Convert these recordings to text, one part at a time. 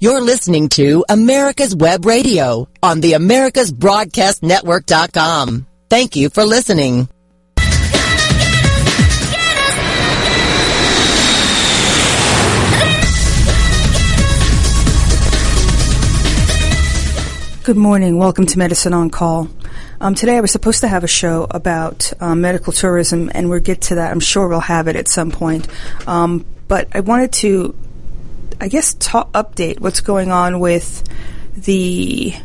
You're listening to America's Web Radio on the AmericasBroadcastNetwork.com. Thank you for listening. Good morning. Welcome to Medicine on Call. Today I was supposed to have a show about medical tourism, and we'll get to that. I'm sure we'll have it at some point. But I wanted to, update what's going on with the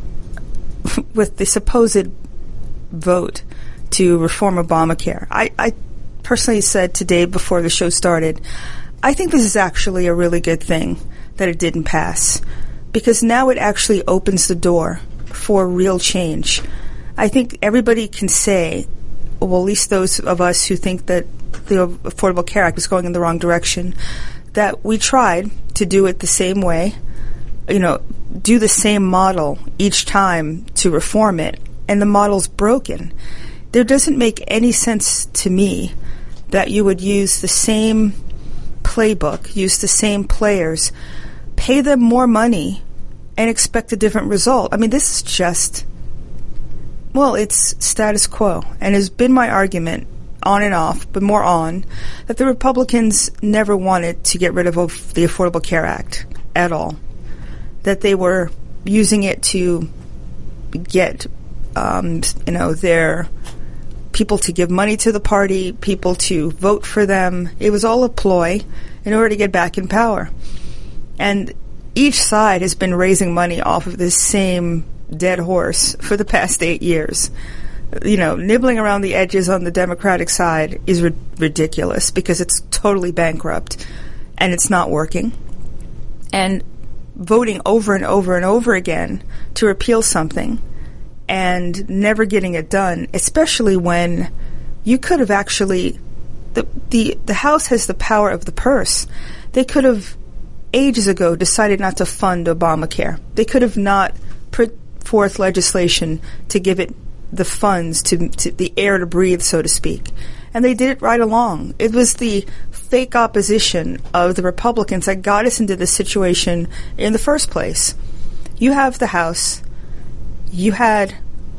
supposed vote to reform Obamacare. I personally said today before the show started, I think this is actually a really good thing that it didn't pass, because now it actually opens the door for real change. I think everybody can say, well, at least those of us who think that the Affordable Care Act is going in the wrong direction, that we tried to do it the same way, do the same model each time to reform it, and the model's broken. There doesn't make any sense to me that you would use the same playbook, use the same players, pay them more money, and expect a different result. I mean, this is just, it's status quo. And has been my argument on and off, but more on, that the Republicans never wanted to get rid of the Affordable Care Act at all. That they were using it to get, their people to give money to the party, people to vote for them. It was all a ploy in order to get back in power. And each side has been raising money off of this same dead horse for the past 8 years. Nibbling around the edges on the Democratic side is ridiculous because it's totally bankrupt and it's not working. And voting over and over and over again to repeal something and never getting it done, especially when you could have actually, the House has the power of the purse. They could have ages ago decided not to fund Obamacare. They could have not put forth legislation to give it the funds, to the air to breathe, so to speak. And they did it right along. It was the fake opposition of the Republicans that got us into this situation in the first place. You have the House. You had,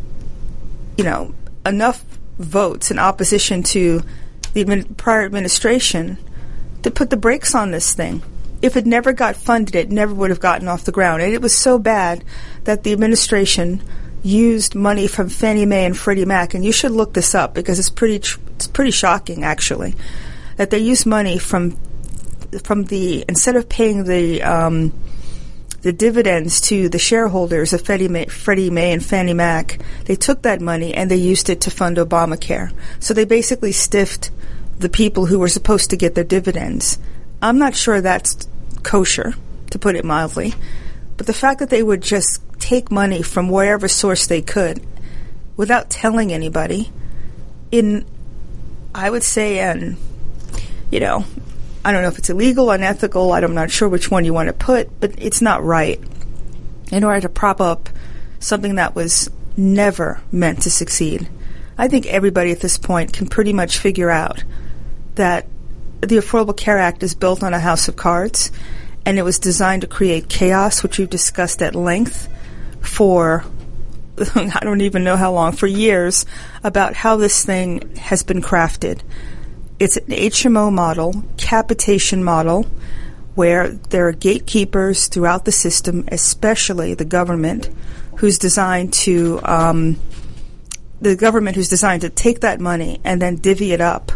enough votes in opposition to the prior administration to put the brakes on this thing. If it never got funded, it never would have gotten off the ground. And it was so bad that the administration used money from Fannie Mae and Freddie Mac, and you should look this up because it's pretty shocking, actually, that they used money from the, instead of paying the dividends to the shareholders of Freddie Mae and Fannie Mac, they took that money and they used it to fund Obamacare. So they basically stiffed the people who were supposed to get their dividends. I'm not sure that's kosher, to put it mildly, but the fact that they would just take money from wherever source they could without telling anybody I would say, I don't know if it's illegal, unethical, I'm not sure which one you want to put, but it's not right in order to prop up something that was never meant to succeed. I think everybody at this point can pretty much figure out that the Affordable Care Act is built on a house of cards, and it was designed to create chaos, which we've discussed at length for, I don't even know how long, for years, about how this thing has been crafted. It's an HMO model, capitation model, where there are gatekeepers throughout the system, especially the government, who's designed to take that money and then divvy it up.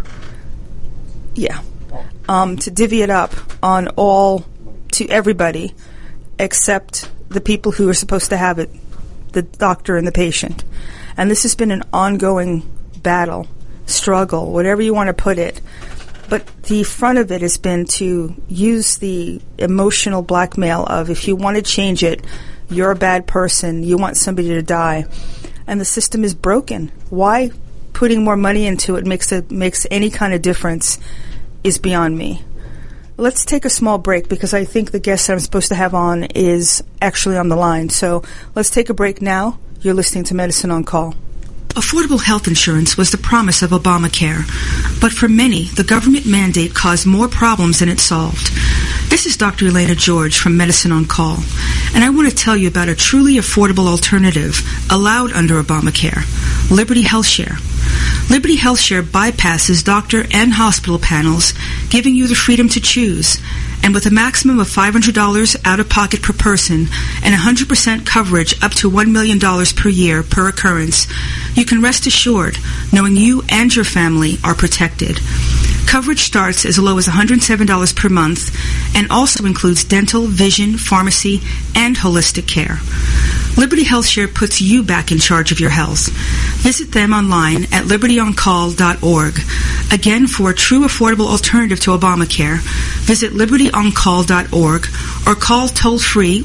To divvy it up on to everybody except the people who are supposed to have it, the doctor and the patient. And this has been an ongoing battle, struggle, whatever you want to put it. But the front of it has been to use the emotional blackmail of, if you want to change it, you're a bad person, you want somebody to die. And the system is broken. Why putting more money into it makes any kind of difference is beyond me. Let's take a small break because I think the guest that I'm supposed to have on is actually on the line. So let's take a break now. You're listening to Medicine on Call. Affordable health insurance was the promise of Obamacare, but for many, the government mandate caused more problems than it solved. This is Dr. Elena George from Medicine on Call, and I want to tell you about a truly affordable alternative allowed under Obamacare, Liberty HealthShare. Liberty HealthShare bypasses doctor and hospital panels, giving you the freedom to choose. And with a maximum of $500 out-of-pocket per person and 100% coverage up to $1 million per year per occurrence, you can rest assured knowing you and your family are protected. Coverage starts as low as $107 per month and also includes dental, vision, pharmacy, and holistic care. Liberty HealthShare puts you back in charge of your health. Visit them online at libertyoncall.org. Again, for a true affordable alternative to Obamacare, visit libertyoncall.org or call toll-free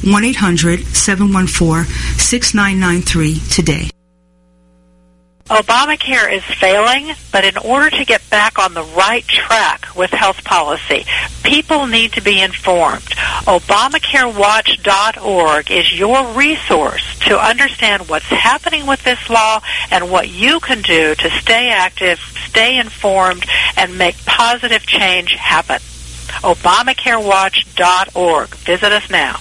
1-800-714-6993 today. Obamacare is failing, but in order to get back on the right track with health policy, people need to be informed. ObamacareWatch.org is your resource to understand what's happening with this law and what you can do to stay active, stay informed, and make positive change happen. ObamacareWatch.org. Visit us now.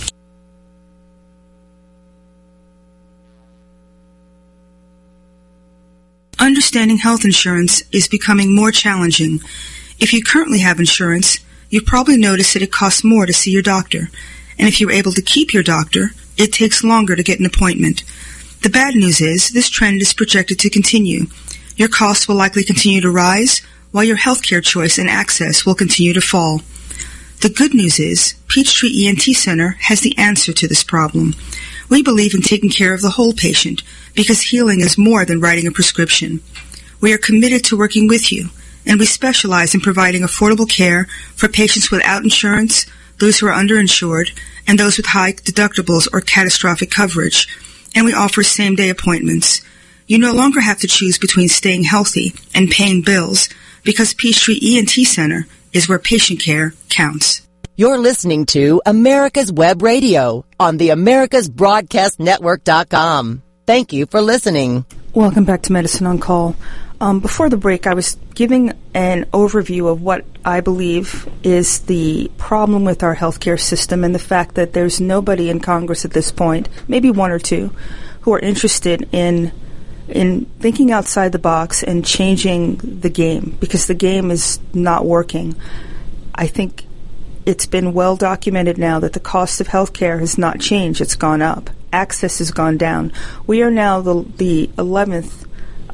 Understanding health insurance is becoming more challenging. If you currently have insurance, you've probably noticed that it costs more to see your doctor. And if you're able to keep your doctor, it takes longer to get an appointment. The bad news is this trend is projected to continue. Your costs will likely continue to rise, while your healthcare choice and access will continue to fall. The good news is Peachtree ENT Center has the answer to this problem. We believe in taking care of the whole patient because healing is more than writing a prescription. We are committed to working with you, and we specialize in providing affordable care for patients without insurance, those who are underinsured, and those with high deductibles or catastrophic coverage. And we offer same-day appointments. You no longer have to choose between staying healthy and paying bills because Peachtree ENT Center is where patient care counts. You're listening to America's Web Radio on the AmericasBroadcastNetwork.com. Thank you for listening. Welcome back to Medicine on Call. Before the break, I was giving an overview of what I believe is the problem with our healthcare system and the fact that there's nobody in Congress at this point, maybe one or two, who are interested in thinking outside the box and changing the game because the game is not working. I think it's been well documented now that the cost of healthcare has not changed. It's gone up. Access has gone down. We are now the 11th,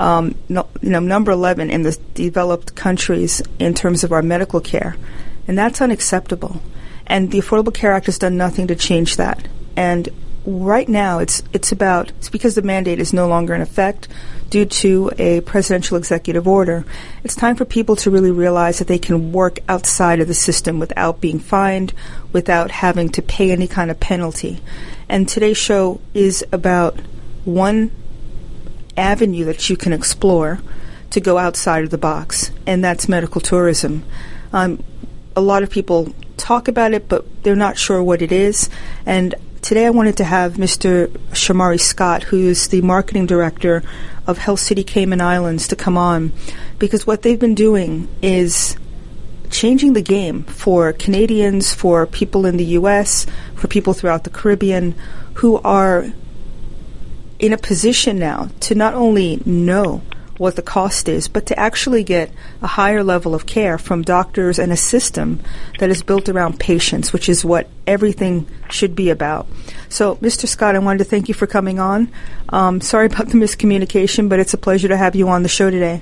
number 11 in the developed countries in terms of our medical care, and that's unacceptable. And the Affordable Care Act has done nothing to change that. And right now, it's because the mandate is no longer in effect due to a presidential executive order. It's time for people to really realize that they can work outside of the system without being fined, without having to pay any kind of penalty. And today's show is about one avenue that you can explore to go outside of the box, and that's medical tourism. A lot of people talk about it, but they're not sure what it is. And today I wanted to have Mr. Shamari Scott, who's the marketing director of Health City Cayman Islands, to come on, because what they've been doing is changing the game for Canadians, for people in the U.S., for people throughout the Caribbean who are in a position now to not only know what the cost is, but to actually get a higher level of care from doctors and a system that is built around patients, which is what everything should be about. So, Mr. Scott, I wanted to thank you for coming on. Sorry about the miscommunication, but it's a pleasure to have you on the show today.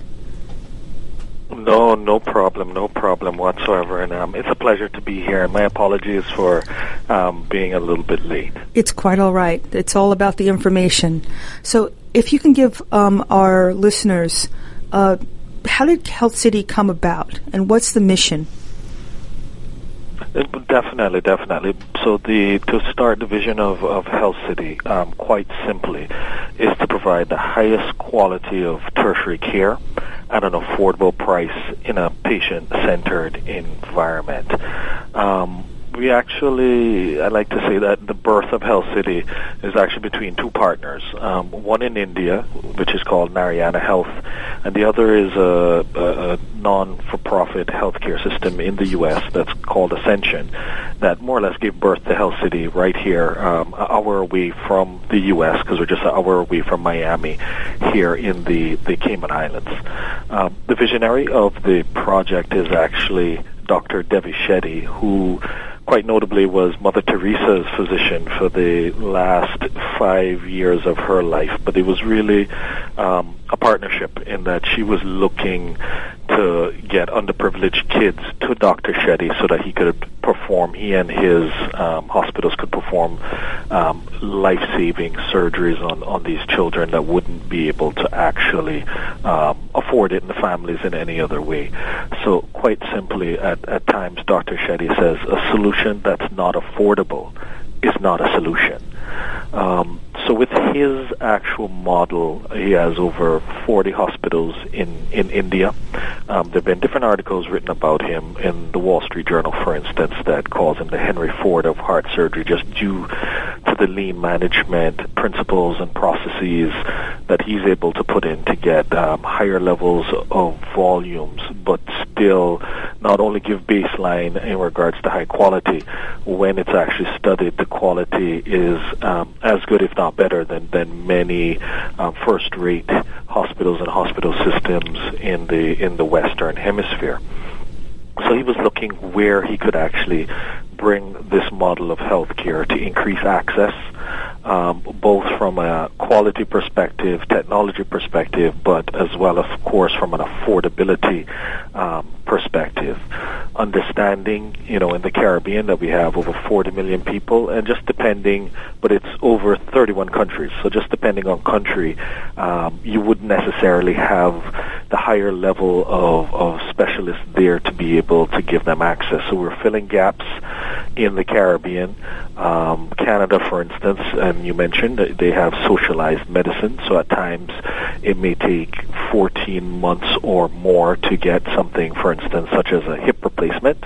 No problem whatsoever, and it's a pleasure to be here. And my apologies for being a little bit late. It's quite all right. It's all about the information. So, if you can give our listeners, how did Health City come about, and what's the mission? Definitely. So to start the vision of Health City, quite simply, is to provide the highest quality of tertiary care at an affordable price in a patient-centered environment. I like to say that the birth of Health City is actually between two partners. One in India, which is called Narayana Health, and the other is a non-for-profit healthcare system in the U.S. that's called Ascension, that more or less gave birth to Health City right here, an hour away from the U.S., because we're just an hour away from Miami, here in the Cayman Islands. The visionary of the project is actually Dr. Devi Shetty, who quite notably was Mother Teresa's physician for the last 5 years of her life. But it was really a partnership in that she was looking to get underprivileged kids to Dr. Shetty so that he and his hospitals could perform life-saving surgeries on these children that wouldn't be able to actually afford it in the families in any other way. So quite simply, at times, Dr. Shetty says a solution that's not affordable is not a solution. So with his actual model, he has over 40 hospitals in India. There have been different articles written about him in the Wall Street Journal, for instance, that calls him the Henry Ford of heart surgery, just due to the lean management principles and processes that he's able to put in to get higher levels of volumes, but still not only give baseline in regards to high quality. When it's actually studied, the quality is as good, if not better, than many first-rate hospitals and hospital systems in the Western Hemisphere. So he was looking where he could actually bring this model of healthcare to increase access, both from a quality perspective, technology perspective, but as well, of course, from an affordability perspective. Understanding, in the Caribbean that we have over 40 million people, and just depending, but it's over 31 countries, so just depending on country, you wouldn't necessarily have the higher level of specialists there to be able to give them access. So we're filling gaps in the Caribbean. Canada, for instance, and you mentioned that they have socialized medicine, so at times it may take 14 months or more to get something, for instance, such as a hip replacement.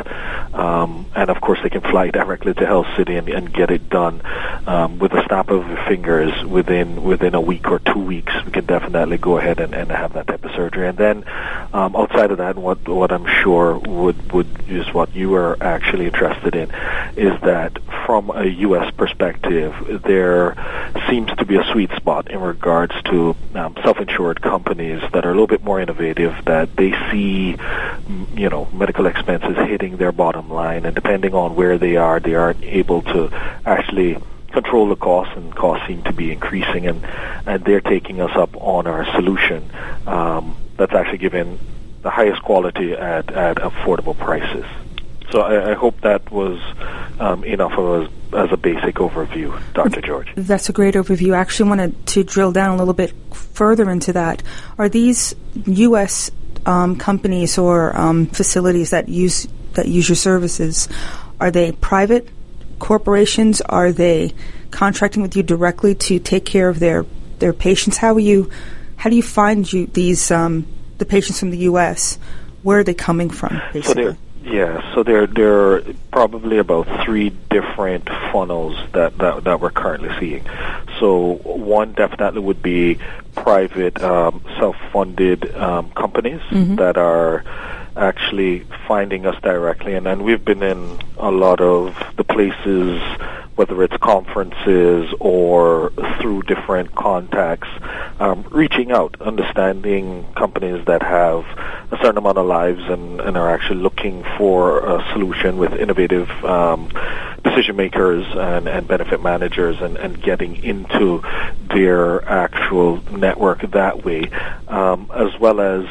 And of course, they can fly directly to Health City and get it done with a snap of your fingers within a week or 2 weeks. We can definitely go ahead and have that type of surgery. And then outside of that, what I'm sure would is what you are actually interested in, is that from a U.S. perspective, there seems to be a sweet spot in regards to self-insured companies that are a little bit more innovative, that they see, medical expenses hitting their bottom line, and depending on where they aren't able to actually control the costs, and costs seem to be increasing, and they're taking us up on our solution that's actually given the highest quality at affordable prices. So I hope that was enough as a basic overview, Dr. George. That's a great overview. I actually wanted to drill down a little bit further into that. Are these U.S. companies or facilities that use your services, are they private corporations? Are they contracting with you directly to take care of their patients? How do you find these the patients from the U.S.? Where are they coming from, basically? So there are probably about 3 different funnels that we're currently seeing. So one definitely would be private, self-funded companies that are actually finding us directly, and we've been in a lot of the places, whether it's conferences or through different contacts, reaching out, understanding companies that have a certain amount of lives and are actually looking for a solution with innovative decision makers and benefit managers, and getting into their actual network that way, as well as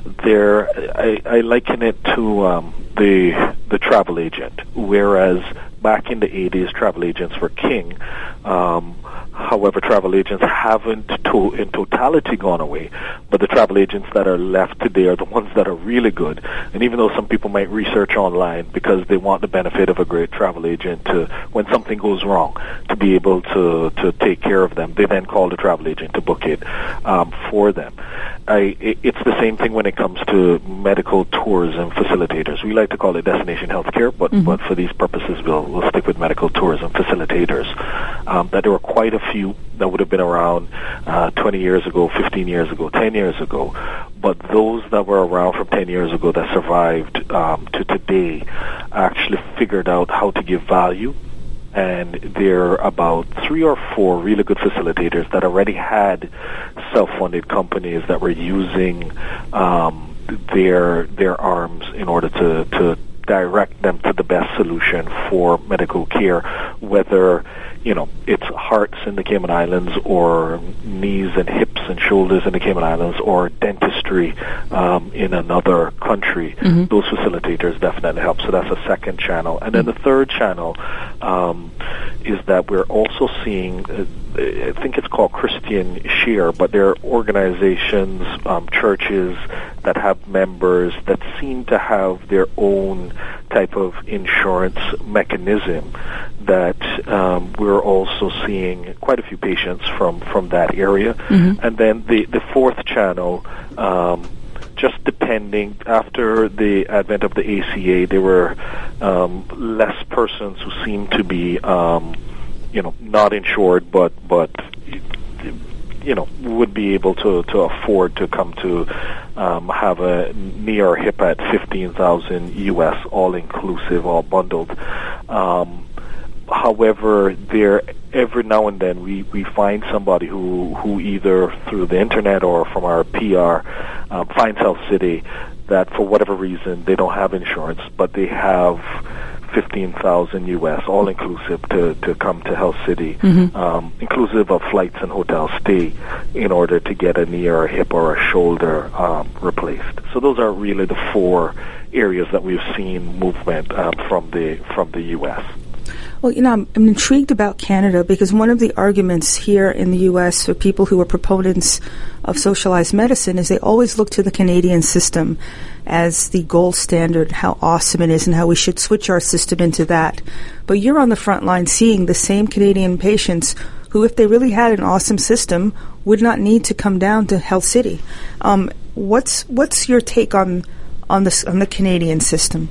I liken it to the travel agent, whereas back in the 80s, travel agents were king. However, travel agents haven't in totality gone away, but the travel agents that are left today are the ones that are really good. And even though some people might research online because they want the benefit of a great travel agent to, when something goes wrong, to be able to take care of them. They then call the travel agent to book it for them. It's the same thing when it comes to medical tourism facilitators. We like to call it destination healthcare, but for these purposes, we'll stick with medical tourism facilitators. That there were quite a few that would have been around 20 years ago, 15 years ago, 10 years ago. But those that were around from 10 years ago that survived to today actually figured out how to give value. And there are about 3 or 4 really good facilitators that already had self-funded companies that were using their arms in order to direct them to the best solution for medical care, whether it's hearts in the Cayman Islands or knees and hips and shoulders in the Cayman Islands or dentistry in another country. Those facilitators definitely help. So that's a second channel. And then the third channel is that we're also seeing, I think it's called Christian Share, but there are organizations, churches that have members that seem to have their own type of insurance mechanism that we're also seeing quite a few patients from that area. And then the fourth channel, just depending, after the advent of the ACA, there were less persons who seemed to be, not insured, but would be able to afford to come to have a knee or hip at $15,000 US, all inclusive, all bundled. However, every now and then we find somebody who either through the internet or from our PR finds Health City that for whatever reason they don't have insurance, but they have $15,000 US, all inclusive, to come to Health City, inclusive of flights and hotel stay, in order to get a knee or a hip or a shoulder replaced. So those are really the 4 areas that we've seen movement from the US. Well, I'm intrigued about Canada because one of the arguments here in the U.S. for people who are proponents of socialized medicine is they always look to the Canadian system as the gold standard, how awesome it is and how we should switch our system into that. But you're on the front line seeing the same Canadian patients who, if they really had an awesome system, would not need to come down to Health City. What's your take on the Canadian system?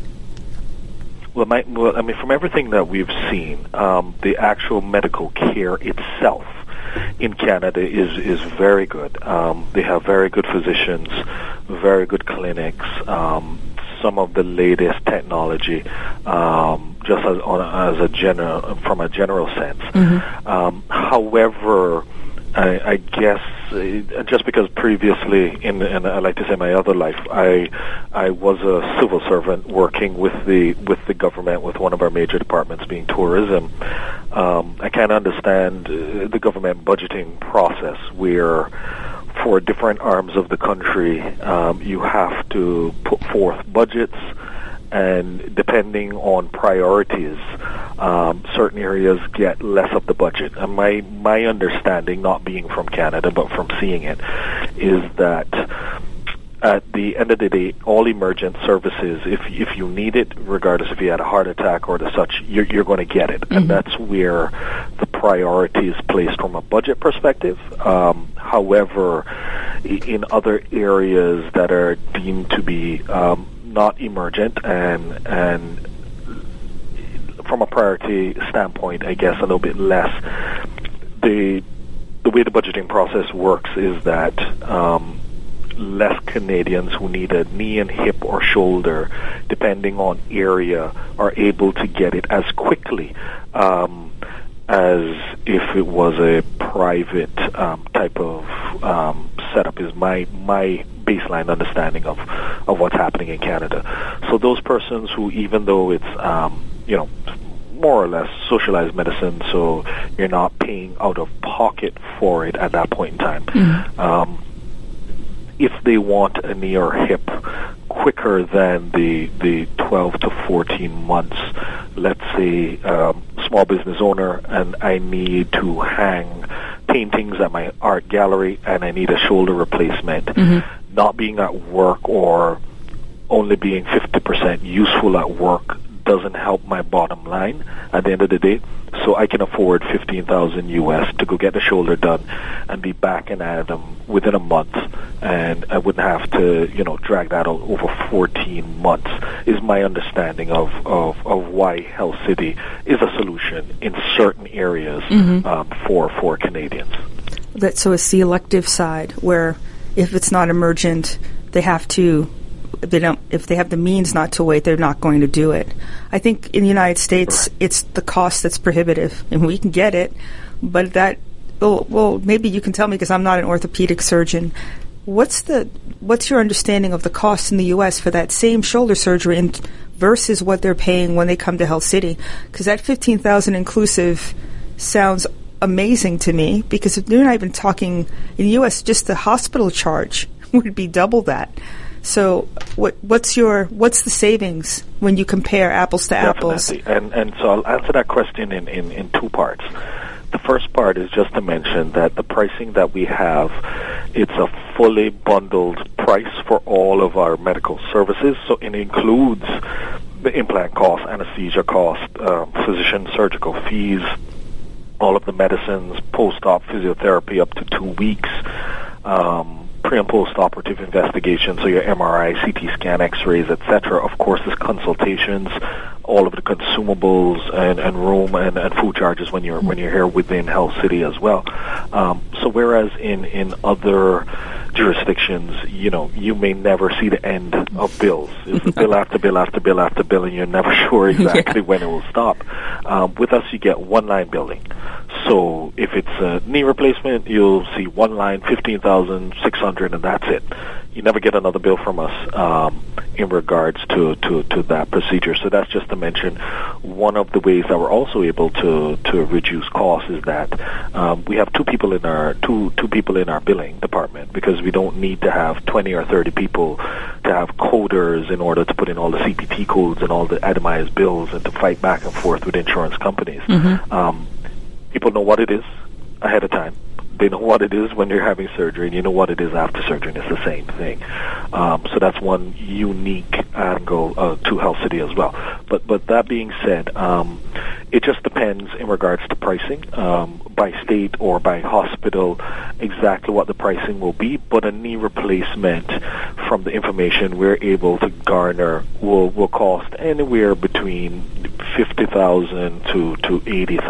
Well, from everything that we've seen, the actual medical care itself in Canada is very good. They have very good physicians, very good clinics, some of the latest technology, just from a general sense. However, I guess just because previously, and I like to say my other life, I was a civil servant working with the government, with one of our major departments being tourism. I can understand the government budgeting process where for different arms of the country you have to put forth budgets, and depending on priorities, certain areas get less of the budget. And my understanding, not being from Canada but from seeing it, is that at the end of the day, all emergent services, if you need it, regardless if you had a heart attack or the such, you're going to get it. And that's where the priority is placed from a budget perspective. However, in other areas that are deemed to be not emergent and from a priority standpoint, I guess a little bit less, the way the budgeting process works is that less Canadians who need a knee and hip or shoulder, depending on area, are able to get it as quickly as if it was a private type of setup, is my baseline understanding of what's happening in Canada. So those persons who, even though it's more or less socialized medicine, so you're not paying out of pocket for it at that point in time, if they want a knee or hip quicker than the 12 to 14 months, let's say small business owner, and I need to hang paintings at my art gallery and I need a shoulder replacement, not being at work or only being 50% useful at work doesn't help my bottom line at the end of the day. So I can afford $15,000 US to go get the shoulder done and be back in Adam within a month, and I wouldn't have to, drag that out over 14 months. Is my understanding of why Health City is a solution in certain areas for Canadians. So it's the elective side where if it's not emergent, they have to. If they have the means not to wait, they're not going to do it. I think in the United States, it's the cost that's prohibitive, and we can get it, but well, maybe you can tell me because I'm not an orthopedic surgeon. What's your understanding of the cost in the U.S. for that same shoulder surgery versus what they're paying when they come to Health City? Because that $15,000 inclusive sounds amazing to me, because if they're not even talking in the U.S., just the hospital charge would be double that. So what's the savings when you compare apples to apples? And so I'll answer that question in two parts. The first part is just to mention that the pricing that we have, it's a fully bundled price for all of our medical services. So it includes the implant cost, anesthesia cost, physician surgical fees, all of the medicines, post-op physiotherapy up to 2 weeks, pre- and post-operative investigation, so your MRI, CT scan, X-rays, etc. Of course, there's consultations, all of the consumables and room and food charges when you're here within Health City as well. So whereas in other jurisdictions, you may never see the end of bills. It's bill after bill after bill after bill, and you're never sure exactly when it will stop. With us, you get one-line billing. So if it's a knee replacement, you'll see one line, $15,600, and that's it. You never get another bill from us in regards to that procedure. So that's just to mention one of the ways that we're also able to reduce costs is that we have two people in our billing department, because we don't need to have 20 or 30 people to have coders in order to put in all the CPT codes and all the itemized bills and to fight back and forth with insurance companies. People know what it is ahead of time. They know what it is when you're having surgery, and you know what it is after surgery, and it's the same thing. So that's one unique angle to Health City as well. But that being said, it just depends in regards to pricing by state or by hospital exactly what the pricing will be. But a knee replacement, from the information we're able to garner, will cost anywhere between $50,000 to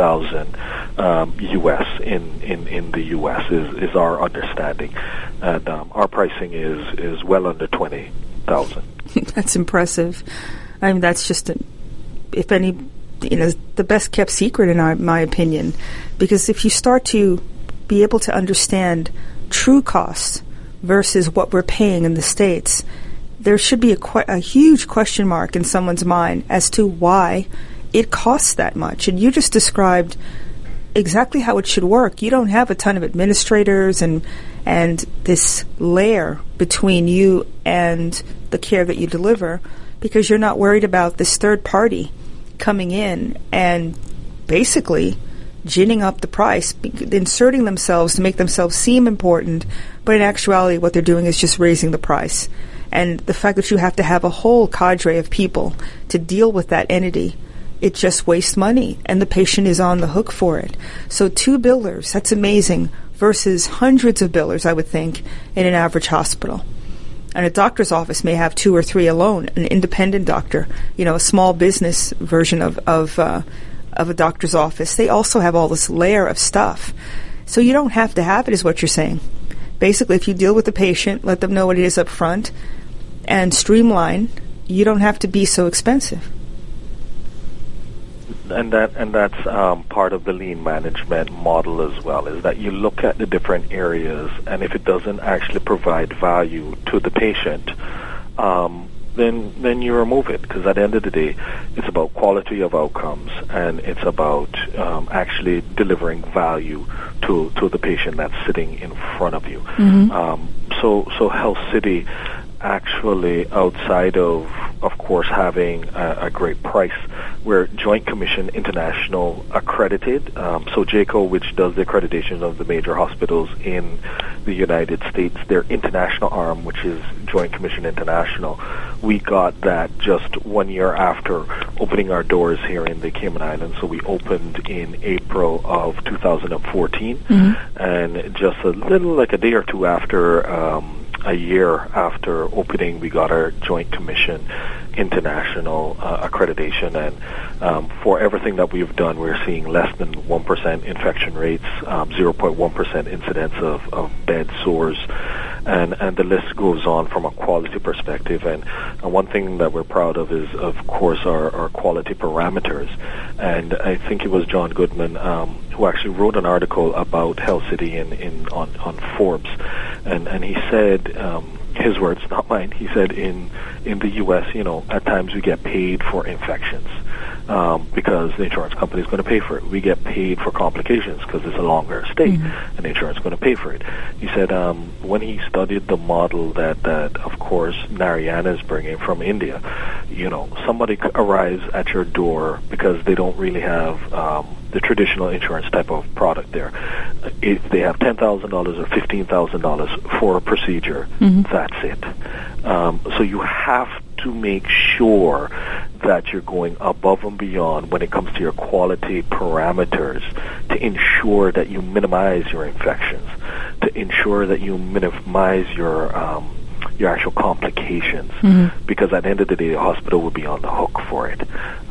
$80,000 US in the US is our understanding, and our pricing is well under $20,000. That's impressive. I mean, that's just the best kept secret in my opinion, because if you start to be able to understand true costs versus what we're paying in the States, there should be a huge question mark in someone's mind as to why it costs that much. And you just described exactly how it should work. You don't have a ton of administrators and this layer between you and the care that you deliver, because you're not worried about this third party coming in and basically ginning up the price, inserting themselves to make themselves seem important, but in actuality what they're doing is just raising the price. And the fact that you have to have a whole cadre of people to deal with that entity, it just wastes money, and the patient is on the hook for it. So 2 billers, that's amazing, versus hundreds of billers, I would think, in an average hospital. And a doctor's office may have 2 or 3 alone, an independent doctor, a small business version of a doctor's office. They also have all this layer of stuff. So you don't have to have it, is what you're saying. Basically, if you deal with the patient, let them know what it is up front, and streamline, you don't have to be so expensive. And that's part of the lean management model as well, is that you look at the different areas, and if it doesn't actually provide value to the patient, then you remove it, because at the end of the day, it's about quality of outcomes, and it's about actually delivering value to the patient that's sitting in front of you. So Health City, actually, outside of course, having a great price, we're Joint Commission International accredited. So JCO, which does the accreditation of the major hospitals in the United States, their international arm, which is Joint Commission International, we got that just 1 year after opening our doors here in the Cayman Islands. So we opened in April of 2014, and just a little, like a day or two after, a year after opening, we got our Joint Commission International accreditation, and for everything that we've done, we're seeing less than 1% infection rates, 0.1% incidence of bed sores, and the list goes on from a quality perspective. And one thing that we're proud of is, of course, our quality parameters. And I think it was John Goodman who actually wrote an article about Health City on Forbes, and he said, his words, not mine, he said in the U.S., at times we get paid for infections because the insurance company is going to pay for it. We get paid for complications because it's a longer stay, and the insurance is going to pay for it. He said when he studied the model that of course, Narayana is bringing from India, somebody arrives at your door because they don't really have the traditional insurance type of product there. If they have $10,000 or $15,000 for a procedure, that's it. So you have to make sure that you're going above and beyond when it comes to your quality parameters to ensure that you minimize your infections, to ensure that you minimize your actual complications, because at the end of the day, the hospital will be on the hook for it.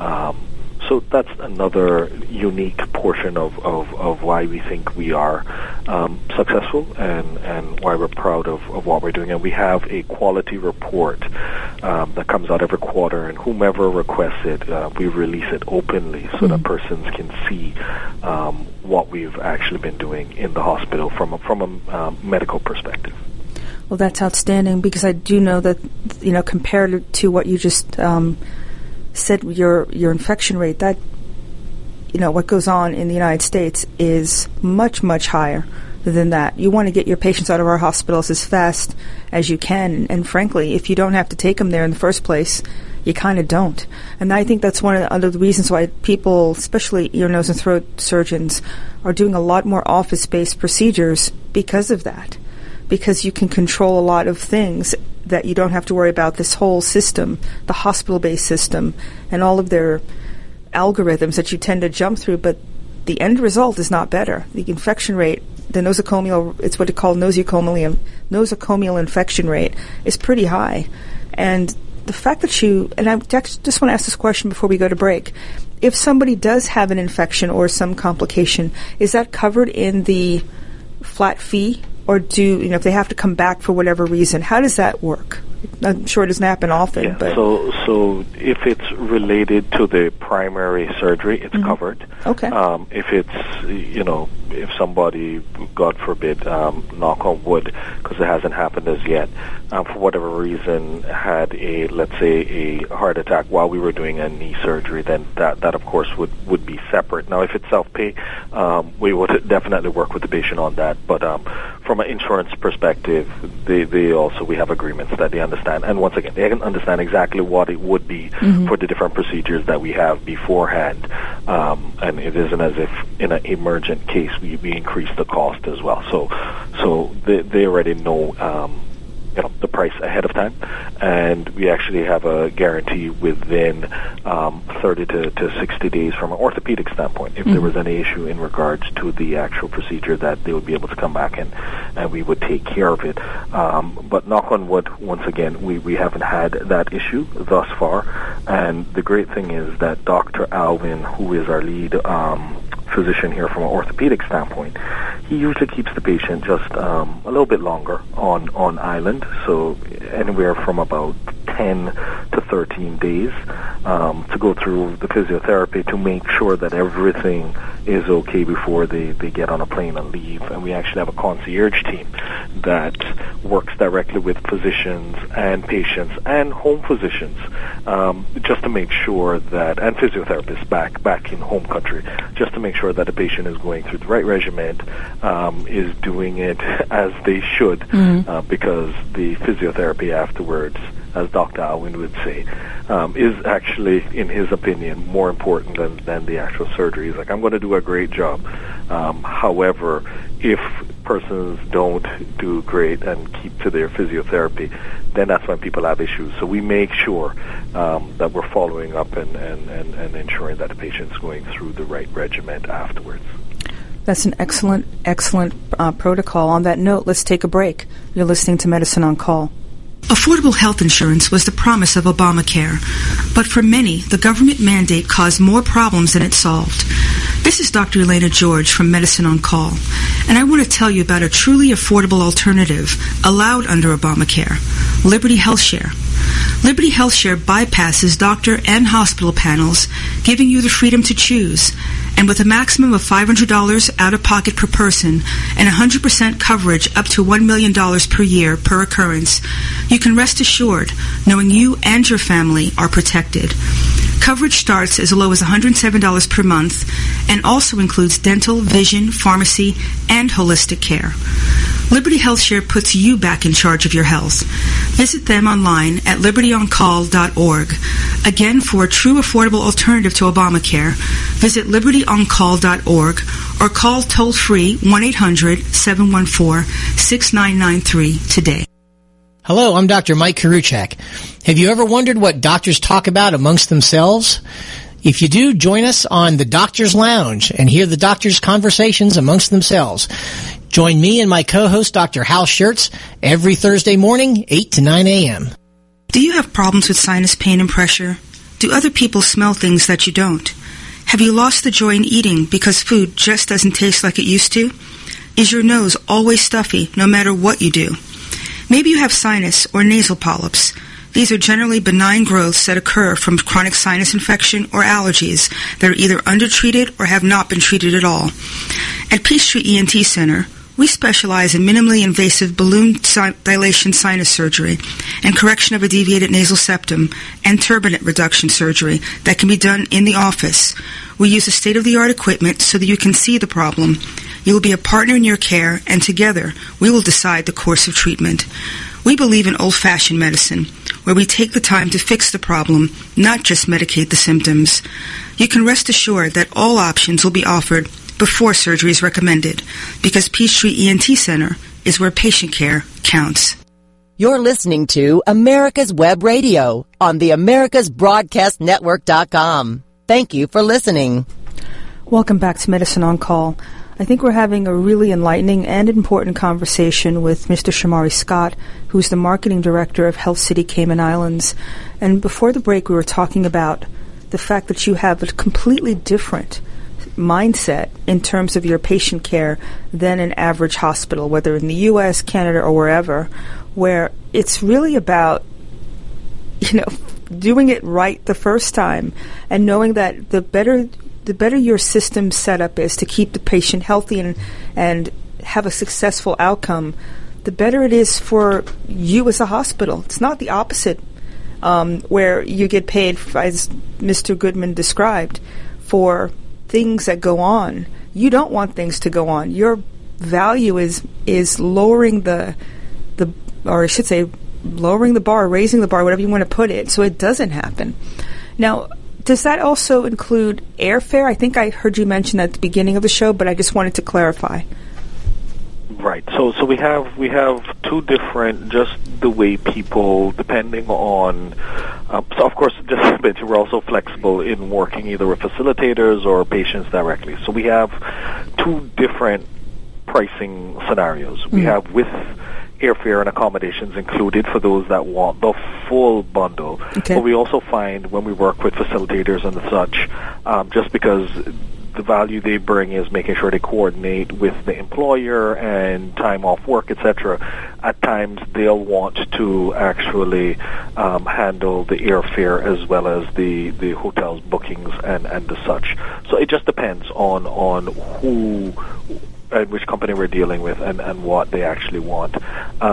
So that's another unique portion of why we think we are successful and why we're proud of what we're doing. And we have a quality report that comes out every quarter, and whomever requests it, we release it openly so that persons can see what we've actually been doing in the hospital from a medical perspective. Well, that's outstanding, because I do know that, compared to what you just said, your infection rate, that what goes on in the United States is much, much higher than that. You want to get your patients out of our hospitals as fast as you can, and frankly, if you don't have to take them there in the first place, you kind of don't. And I think that's one of the reasons why people, especially ear, nose, and throat surgeons, are doing a lot more office-based procedures because of that. Because you can control a lot of things that you don't have to worry about this whole system, the hospital-based system, and all of their algorithms that you tend to jump through, but the end result is not better. The infection rate, the nosocomial, it's what they call nosocomial infection rate, is pretty high. And the fact that and I just want to ask this question before we go to break, if somebody does have an infection or some complication, is that covered in the flat fee? Or if they have to come back for whatever reason, how does that work? I'm sure it doesn't happen often. Yeah, but so if it's related to the primary surgery, it's covered. Okay. If it's, if somebody, God forbid, knock on wood, because it hasn't happened as yet, for whatever reason, had let's say a heart attack while we were doing a knee surgery, then that of course would be separate. Now, if it's self-pay, we would definitely work with the patient on that. But from an insurance perspective, we have agreements that they understand. And once again, they can understand exactly what it would be for the different procedures that we have beforehand. And it isn't as if in an emergent case we increase the cost as well. So they already know the price ahead of time, and we actually have a guarantee within 30 to 60 days from an orthopedic standpoint. If there was any issue in regards to the actual procedure, that they would be able to come back and we would take care of it. But knock on wood, once again, we haven't had that issue thus far. And the great thing is that Dr. Alvin, who is our lead physician here from an orthopedic standpoint, he usually keeps the patient just a little bit longer on island, so anywhere from about 10 to 13 days to go through the physiotherapy to make sure that everything is okay before they get on a plane and leave. And we actually have a concierge team that works directly with physicians and patients and home physicians just to make sure that, and physiotherapists back in home country, just to make sure that the patient is going through the right regimen, is doing it as they should, because the physiotherapy afterwards as Dr. Alwyn would say, is actually, in his opinion, more important than the actual surgery. He's like, I'm going to do a great job. However, if persons don't do great and keep to their physiotherapy, then that's when people have issues. So we make sure that we're following up and ensuring that the patient's going through the right regimen afterwards. That's an excellent protocol. On that note, let's take a break. You're listening to Medicine on Call. Affordable health insurance was the promise of Obamacare, but for many, the government mandate caused more problems than it solved. This is Dr. Elena George from Medicine on Call, and I want to tell you about a truly affordable alternative allowed under Obamacare, Liberty HealthShare. Liberty HealthShare bypasses doctor and hospital panels, giving you the freedom to choose. And with a maximum of $500 out-of-pocket per person and 100% coverage up to $1 million per year per occurrence, you can rest assured knowing you and your family are protected. Coverage starts as low as $107 per month and also includes dental, vision, pharmacy, and holistic care. Liberty HealthShare puts you back in charge of your health. Visit them online at libertyoncall.org. Again, for a true affordable alternative to Obamacare, visit libertyoncall.org or call toll-free 1-800-714-6993 today. Hello, I'm Dr. Mike Karuchak. Have you ever wondered what doctors talk about amongst themselves? If you do, join us on the Doctor's Lounge and hear the doctors' conversations amongst themselves. Join me and my co-host, Dr. Hal Schertz, every Thursday morning, 8 to 9 a.m. Do you have problems with sinus pain and pressure? Do other people smell things that you don't? Have you lost the joy in eating because food just doesn't taste like it used to? Is your nose always stuffy no matter what you do? Maybe you have sinus or nasal polyps. These are generally benign growths that occur from chronic sinus infection or allergies that are either undertreated or have not been treated at all. At Peachtree ENT Center, we specialize in minimally invasive balloon dilation sinus surgery and correction of a deviated nasal septum and turbinate reduction surgery that can be done in the office. We use a state-of-the-art equipment so that you can see the problem. You will be a partner in your care, and together we will decide the course of treatment. We believe in old-fashioned medicine, where we take the time to fix the problem, not just medicate the symptoms. You can rest assured that all options will be offered before surgery is recommended, because Peachtree ENT Center is where patient care counts. You're listening to America's Web Radio on the AmericasBroadcastNetwork.com. Thank you for listening. Welcome back to Medicine on Call. I think we're having a really enlightening and important conversation with Mr. Shamari Scott, who's the marketing director of Health City Cayman Islands. And before the break, we were talking about the fact that you have a completely different mindset in terms of your patient care than an average hospital, whether in the U.S., Canada, or wherever, where it's really about, doing it right the first time and knowing that the better your system setup is to keep the patient healthy and have a successful outcome, the better it is for you as a hospital. It's not the opposite, where you get paid, as Mr. Goodman described, for things that go on. You don't want things to go on. Your value is lowering lowering the bar, raising the bar, whatever you want to put it, so it doesn't happen. Now, does that also include airfare? I think I heard you mention that at the beginning of the show, but I just wanted to clarify. Right. So we have two different, just the way people, depending on, so of course, just a bit, we're also flexible in working either with facilitators or patients directly. So we have two different pricing scenarios. We have with airfare and accommodations included for those that want the full bundle. Okay. But we also find when we work with facilitators and such, just because the value they bring is making sure they coordinate with the employer and time off work, etc. At times they'll want to actually handle the airfare as well as the hotel's bookings and the such. So it just depends on who and which company we're dealing with and what they actually want.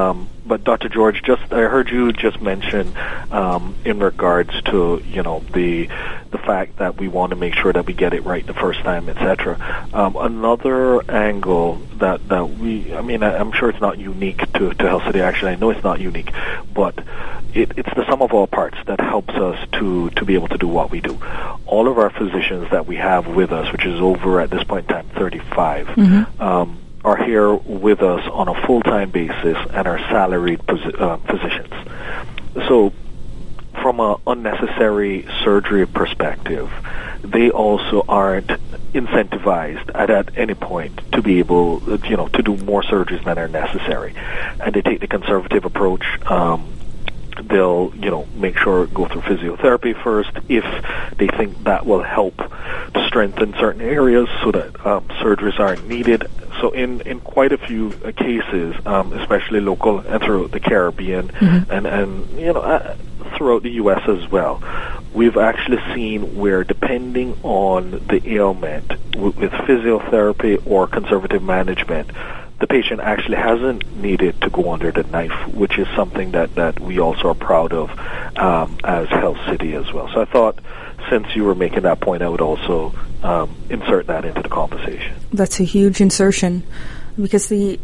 But Dr. George, I heard you just mention in regards to the fact that we want to make sure that we get it right the first time, etc. Another angle that I'm sure it's not unique to Health City. Actually, I know it's not unique, but it's the sum of all parts that helps us to be able to do what we do. All of our physicians that we have with us, which is over at this point in time 35. Are here with us on a full-time basis and are salaried physicians. So from an unnecessary surgery perspective, they also aren't incentivized at any point to be able, to do more surgeries than are necessary. And they take the conservative approach. They'll, make sure go through physiotherapy first if they think that will help to strengthen certain areas so that surgeries aren't needed. So in quite a few cases, especially local and throughout the Caribbean and throughout the U.S. as well, we've actually seen where, depending on the ailment, with physiotherapy or conservative management, the patient actually hasn't needed to go under the knife, which is something that we also are proud of as Health City as well. So I thought, since you were making that point, I would also insert that into the conversation. That's a huge insertion, because the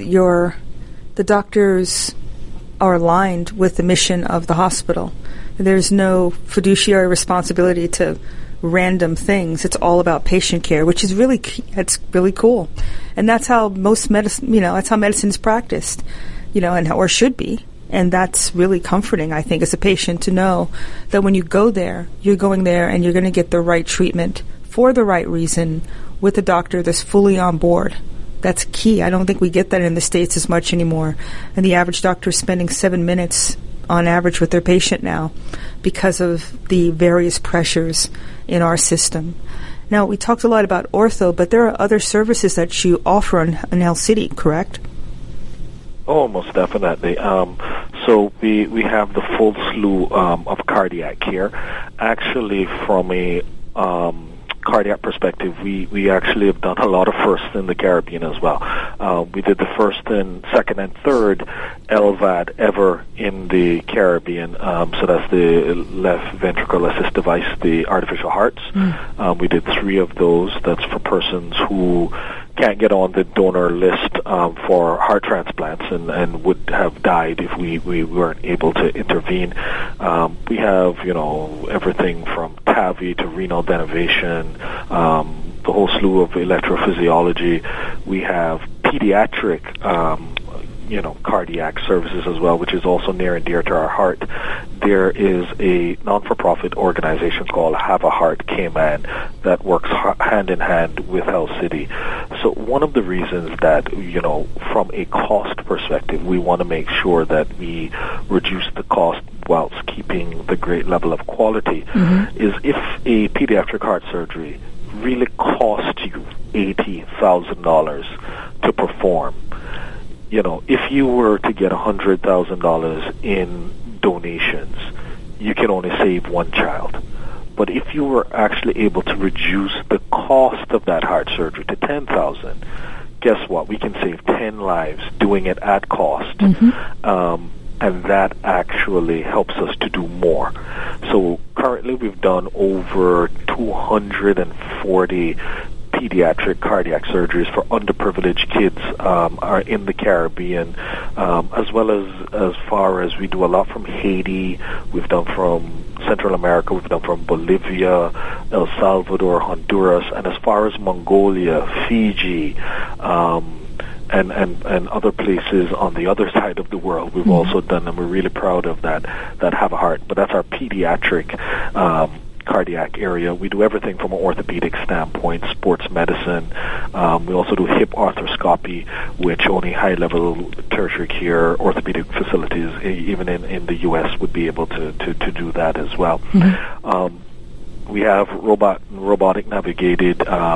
doctors are aligned with the mission of the hospital. There's no fiduciary responsibility to random things. It's all about patient care, which is really cool. And that's how most medicine, that's how medicine is practiced, or should be. And that's really comforting, I think, as a patient, to know that when you go there, you're going there and you're going to get the right treatment for the right reason with a doctor that's fully on board. That's key. I don't think we get that in the States as much anymore. And the average doctor is spending 7 minutes on average with their patient now because of the various pressures in our system. Now, we talked a lot about ortho, but there are other services that you offer in Health City, correct? Oh, most definitely. So we have the full slew of cardiac care. Actually, from a cardiac perspective, we actually have done a lot of firsts in the Caribbean as well. We did the first and second and third LVAD ever in the Caribbean. So that's the left ventricle assist device, the artificial hearts. We did 3 of those. That's for persons who can't get on the donor list for heart transplants and would have died if we weren't able to intervene. We have, everything from TAVI to renal denervation, the whole slew of electrophysiology. We have pediatric cardiac services as well, which is also near and dear to our heart. There is a non-for-profit organization called Have a Heart Cayman that works hand in hand with Health City. So one of the reasons that, from a cost perspective, we want to make sure that we reduce the cost whilst keeping the great level of quality is if a pediatric heart surgery really costs you $80,000 to perform, if you were to get $100,000 in donations, you can only save 1 child. But if you were actually able to reduce the cost of that heart surgery to $10,000, guess what? We can save 10 lives doing it at cost. And that actually helps us to do more. So currently we've done over 240 pediatric cardiac surgeries for underprivileged kids are in the Caribbean, as well as far as we do a lot from Haiti. We've done from Central America. We've done from Bolivia, El Salvador, Honduras, and as far as Mongolia, Fiji, and other places on the other side of the world. We've also done, and we're really proud of that Have a Heart. But that's our pediatric cardiac area. We do everything from an orthopedic standpoint, sports medicine. We also do hip arthroscopy, which only high-level tertiary care orthopedic facilities, even in the U.S., would be able to do that as well. We have robotic navigated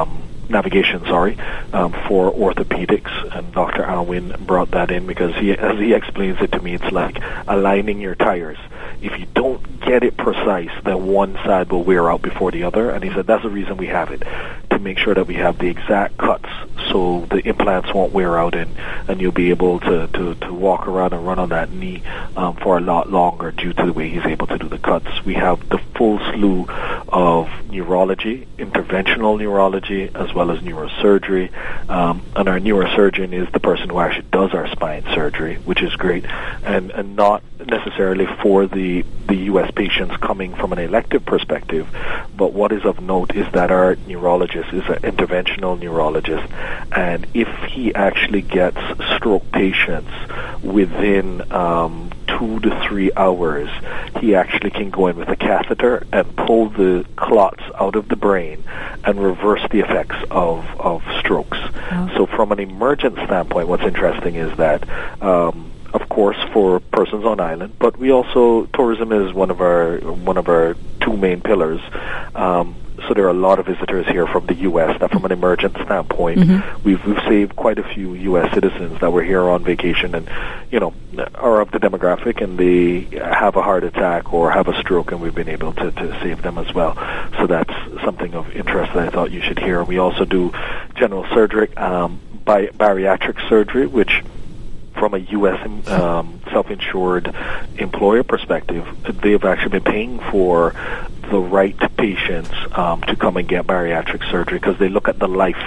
navigation, for orthopedics, and Dr. Alwyn brought that in because as he explains it to me, it's like aligning your tires. If you don't get it precise, then one side will wear out before the other, and he said that's the reason we have it, to make sure that we have the exact cuts so the implants won't wear out, and you'll be able to walk around and run on that knee for a lot longer due to the way he's able to do the cuts. We have the full slew of neurology, interventional neurology, as well as neurosurgery, and our neurosurgeon is the person who actually does our spine surgery, which is great, and not necessarily for the U.S. patients coming from an elective perspective, but what is of note is that our neurologist is an interventional neurologist, and if he actually gets stroke patients within 2 to 3 hours, he actually can go in with a catheter and pull the clots out of the brain and reverse the effects of strokes. Oh. So from an emergent standpoint, what's interesting is that of course, for persons on island, but we also, tourism is one of our two main pillars. So there are a lot of visitors here from the U.S. that, from an emergent standpoint, we've saved quite a few U.S. citizens that were here on vacation and, are of the demographic, and they have a heart attack or have a stroke, and we've been able to save them as well. So that's something of interest that I thought you should hear. We also do general surgery, bariatric surgery, which, from a U.S. Self-insured employer perspective, they've actually been paying for the right patients to come and get bariatric surgery because they look at the life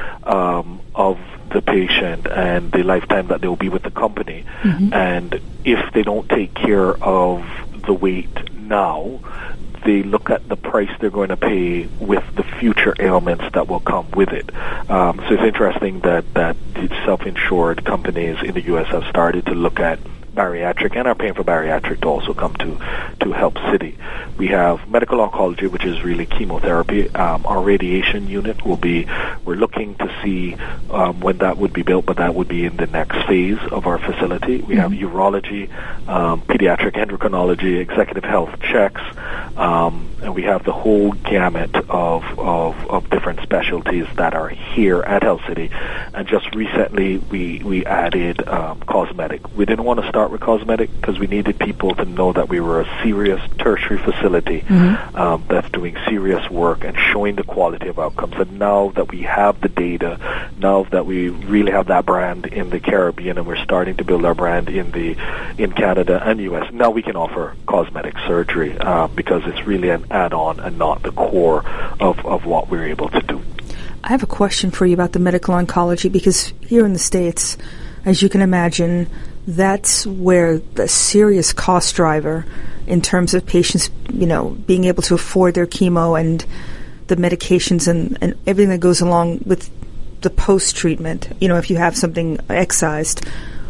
of the patient and the lifetime that they will be with the company. And if they don't take care of the weight now, they look at the price they're going to pay with the future ailments that will come with it. So it's interesting that the self-insured companies in the U.S. have started to look at bariatric and are paying for bariatric to also come to Help City. We have medical oncology, which is really chemotherapy. Our radiation unit we're looking to see when that would be built, but that would be in the next phase of our facility. We have urology, pediatric endocrinology, executive health checks, and we have the whole gamut of different specialties that are here at Health City. And just recently, we added cosmetic. We didn't want to start with cosmetic because we needed people to know that we were a serious tertiary facility that's doing serious work and showing the quality of outcomes. And now that we have the data, now that we really have that brand in the Caribbean and we're starting to build our brand in Canada and U.S., now we can offer cosmetic surgery because it's really an add-on and not the core of what we're able to do. I have a question for you about the medical oncology, because here in the States, as you can imagine, that's where the serious cost driver in terms of patients, being able to afford their chemo and the medications and everything that goes along with the post-treatment, if you have something excised.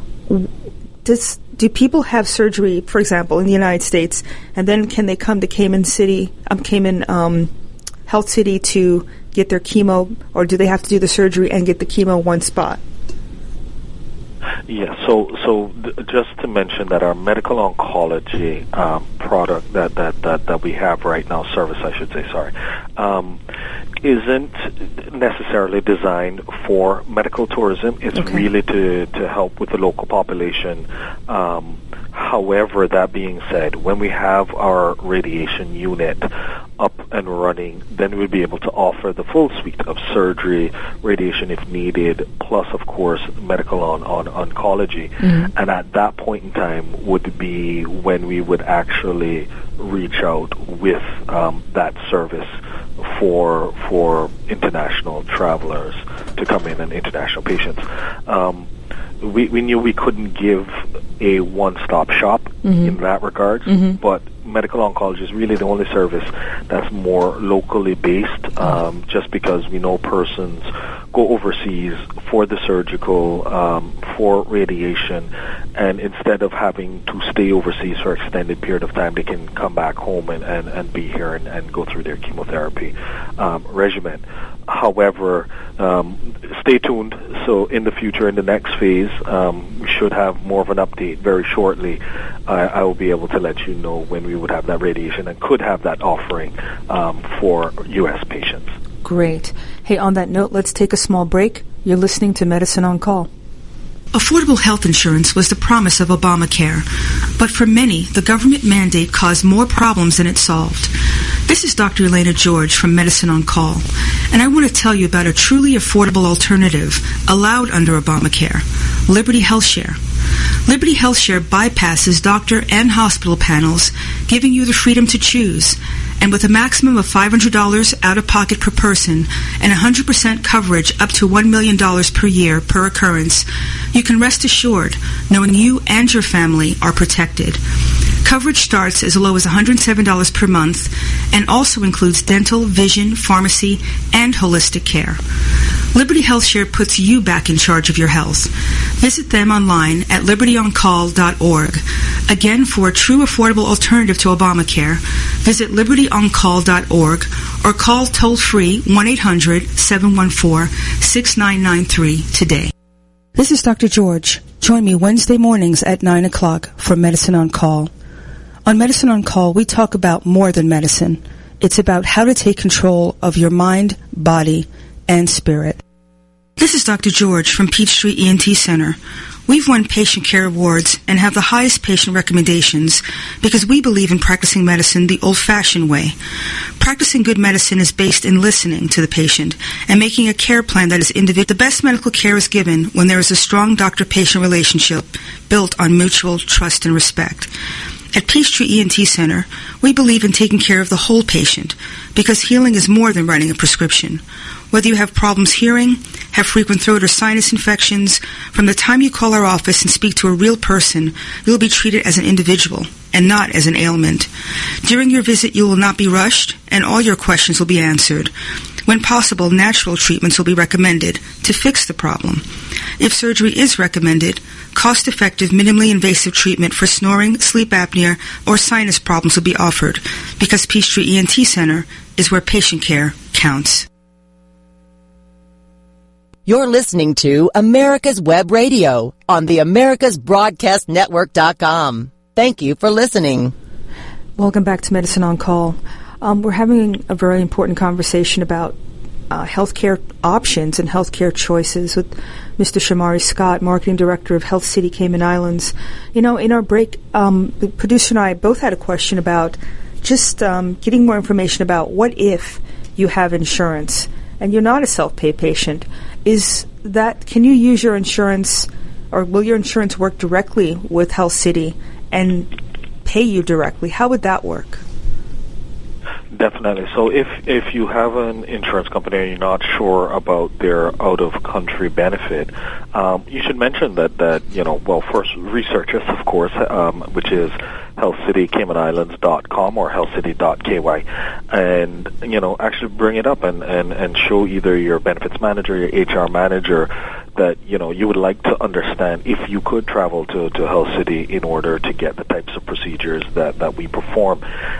Do people have surgery, for example, in the United States, and then can they come to Cayman Health City to get their chemo, or do they have to do the surgery and get the chemo one spot? Yeah, so just to mention that our medical oncology product that we have right now, service I should say, isn't necessarily designed for medical tourism. It's really to help with the local population. However, that being said, when we have our radiation unit up and running, then we'll be able to offer the full suite of surgery, radiation if needed, plus, of course, medical on oncology. And at that point in time would be when we would actually reach out with that service for international travelers to come in and international patients. We knew we couldn't give a one-stop shop in that regard, but medical oncology is really the only service that's more locally based, just because we know persons go overseas for the surgical, for radiation, and instead of having to stay overseas for an extended period of time, they can come back home and be here and go through their chemotherapy regimen. However, stay tuned. So in the future, in the next phase, we should have more of an update very shortly. I will be able to let you know when we would have that radiation and could have that offering for U.S. patients. Great. Hey, on that note, let's take a small break. You're listening to Medicine on Call. Affordable health insurance was the promise of Obamacare, but for many, the government mandate caused more problems than it solved. This is Dr. Elena George from Medicine on Call, and I want to tell you about a truly affordable alternative allowed under Obamacare, Liberty HealthShare. Liberty HealthShare bypasses doctor and hospital panels, giving you the freedom to choose. And with a maximum of $500 out-of-pocket per person and 100% coverage up to $1 million per year per occurrence, you can rest assured knowing you and your family are protected. Coverage starts as low as $107 per month and also includes dental, vision, pharmacy, and holistic care. Liberty HealthShare puts you back in charge of your health. Visit them online at libertyoncall.org. Again, for a true affordable alternative to Obamacare, visit libertyoncall.org or call toll-free 1-800-714-6993 today. This is Dr. George. Join me Wednesday mornings at 9 o'clock for Medicine on Call. On Medicine on Call, we talk about more than medicine. It's about how to take control of your mind, body, and spirit. This is Dr. George from Peachtree ENT Center. We've won patient care awards and have the highest patient recommendations because we believe in practicing medicine the old-fashioned way. Practicing good medicine is based in listening to the patient and making a care plan that is individual. The best medical care is given when there is a strong doctor-patient relationship built on mutual trust and respect. At Peachtree ENT Center, we believe in taking care of the whole patient because healing is more than writing a prescription. Whether you have problems hearing, have frequent throat or sinus infections, from the time you call our office and speak to a real person, you'll be treated as an individual and not as an ailment. During your visit, you will not be rushed, and all your questions will be answered. When possible, natural treatments will be recommended to fix the problem. If surgery is recommended, cost-effective, minimally invasive treatment for snoring, sleep apnea, or sinus problems will be offered because Peachtree ENT Center is where patient care counts. You're listening to America's Web Radio on the AmericasBroadcastNetwork.com. Thank you for listening. Welcome back to Medicine on Call. We're having a very important conversation about healthcare options and healthcare choices with Mr. Shamari Scott, Marketing Director of Health City Cayman Islands. You know, in our break, the producer and I both had a question about just getting more information about what if you have insurance and you're not a self-pay patient. Can you use your insurance, or will your insurance work directly with Health City and pay you directly? How would that work? Definitely. So if you have an insurance company and you're not sure about their out-of-country benefit, you should mention that first research us, of course, which is healthcitycaymanislands.com or healthcity.ky, and actually bring it up and show either your benefits manager, your HR manager, that you would like to understand if you could travel to Health City in order to get the types of procedures that we perform.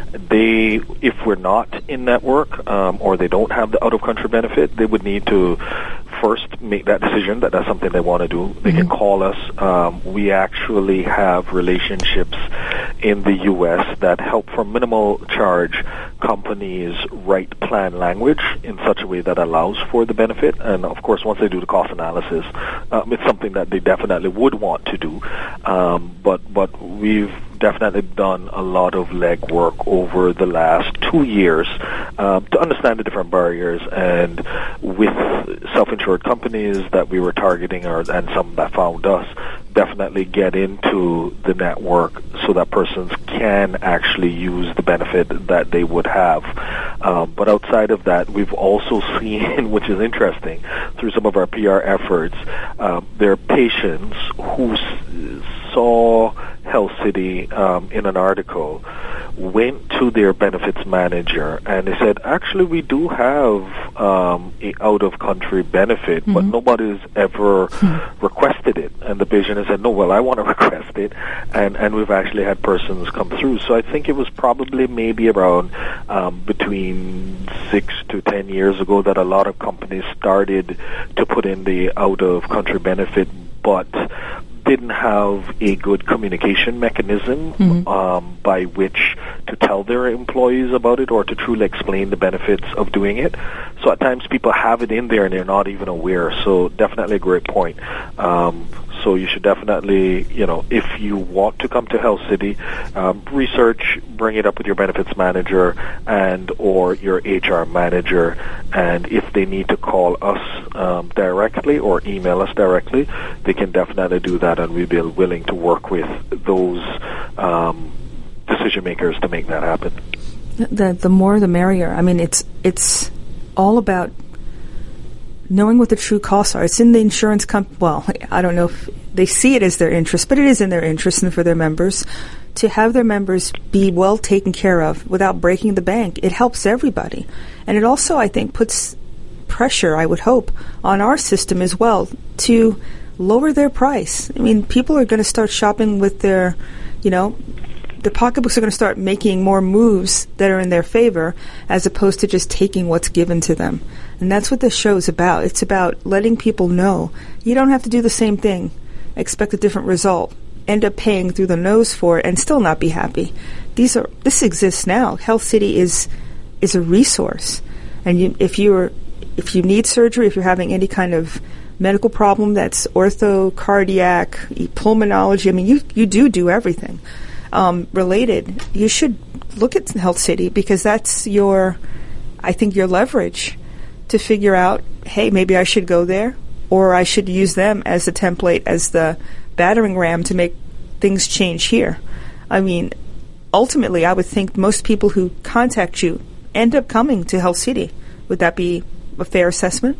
If we're not in network or they don't have the out-of-country benefit, they would need to first make that decision that that's something they want to do. They can call us. We actually have relationships in the U.S. that help for minimal charge companies write plan language in such a way that allows for the benefit. And, of course, once they do the cost analysis, it's something that they definitely would want to do. But we've definitely done a lot of legwork over the last 2 years to understand the different barriers, and with self-insured companies that we were targeting and some that found us, definitely get into the network so that persons can actually use the benefit that they would have. But outside of that, we've also seen, which is interesting, through some of our PR efforts, there are patients who saw Health City in an article, went to their benefits manager, and they said, actually, we do have a out-of-country benefit, but nobody's ever requested it. And the patient has said, no, well, I want to request it. And we've actually had persons come through. So I think it was probably maybe around between 6 to 10 years ago that a lot of companies started to put in the out-of-country benefit, but didn't have a good communication mechanism by which to tell their employees about it or to truly explain the benefits of doing it. So at times people have it in there and they're not even aware. So definitely a great point. So you should definitely, if you want to come to Health City, research, bring it up with your benefits manager and or your HR manager. And if they need to call us directly or email us directly, they can definitely do that, and we'd be willing to work with those decision makers to make that happen. The more the merrier. I mean, it's all about knowing what the true costs are. It's in the insurance company. Well, I don't know if they see it as their interest, but it is in their interest and for their members to have their members be well taken care of without breaking the bank. It helps everybody. And it also, I think, puts pressure, I would hope, on our system as well to lower their price. I mean, people are going to start shopping with their, the pocketbooks are going to start making more moves that are in their favor as opposed to just taking what's given to them. And that's what this show is about. It's about letting people know you don't have to do the same thing, expect a different result, end up paying through the nose for it and still not be happy. This exists now. Health City is a resource. And if you need surgery, if you're having any kind of medical problem that's ortho, cardiac, pulmonology, I mean, you do everything related. You should look at Health City because that's your leverage to figure out, hey, maybe I should go there or I should use them as a template, as the battering ram to make things change here. I mean, ultimately, I would think most people who contact you end up coming to Health City. Would that be a fair assessment?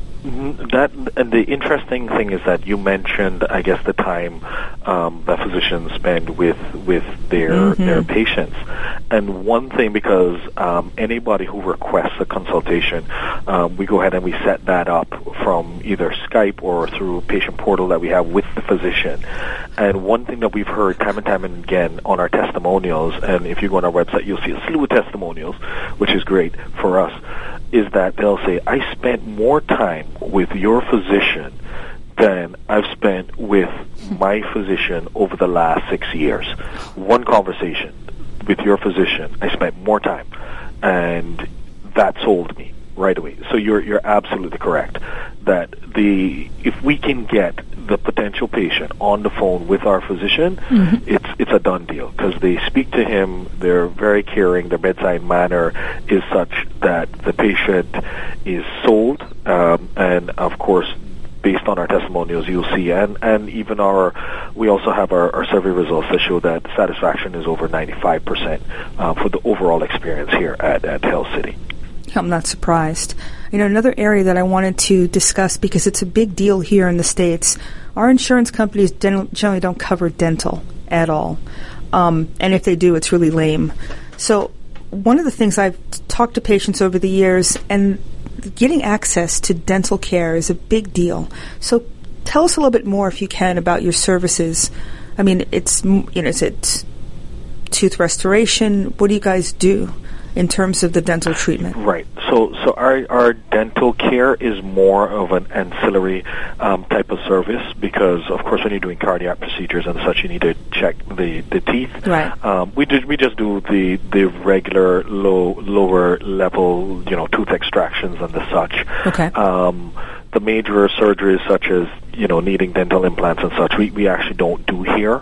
And the interesting thing is that you mentioned, I guess, the time that physicians spend with their patients. And one thing, because anybody who requests a consultation, we go ahead and we set that up from either Skype or through patient portal that we have with the physician. And one thing that we've heard time and time and again on our testimonials, and if you go on our website, you'll see a slew of testimonials, which is great for us, is that they'll say, I spent more time with your physician than I've spent with my physician over the last 6 years. One conversation with your physician, I spent more time, and that sold me right away. So you're absolutely correct that if we can get the potential patient on the phone with our physician, it's a done deal because they speak to him, they're very caring, their bedside manner is such that the patient is sold, and of course based on our testimonials you'll see, and even we also have our survey results that show that satisfaction is over 95% for the overall experience here at Health City. I'm not surprised. Another area that I wanted to discuss because it's a big deal here in the States, our insurance companies generally don't cover dental at all. And if they do, it's really lame. So one of the things I've talked to patients over the years, and getting access to dental care is a big deal. So tell us a little bit more, if you can, about your services. I mean, is it tooth restoration? What do you guys do in terms of the dental treatment? Right. So our dental care is more of an ancillary type of service because, of course, when you're doing cardiac procedures and such, you need to check the teeth. Right. We just do the regular lower level, tooth extractions and the such. Okay. The major surgeries such as, needing dental implants and such, we actually don't do here.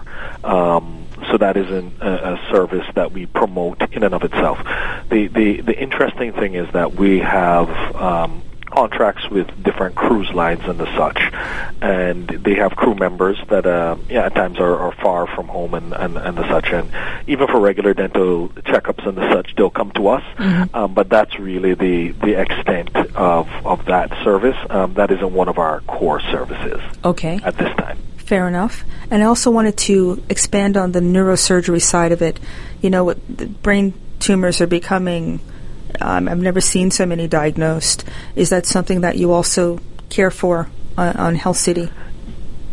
So that isn't a service that we promote in and of itself. The interesting thing is that we have contracts with different cruise lines and the such, and they have crew members that at times are far from home and the such, and even for regular dental checkups and the such, they'll come to us. But that's really the extent of that service. That isn't one of our core services. Okay. At this time. Fair enough. And I also wanted to expand on the neurosurgery side of it. The brain tumors are becoming, I've never seen so many diagnosed. Is that something that you also care for on Health City?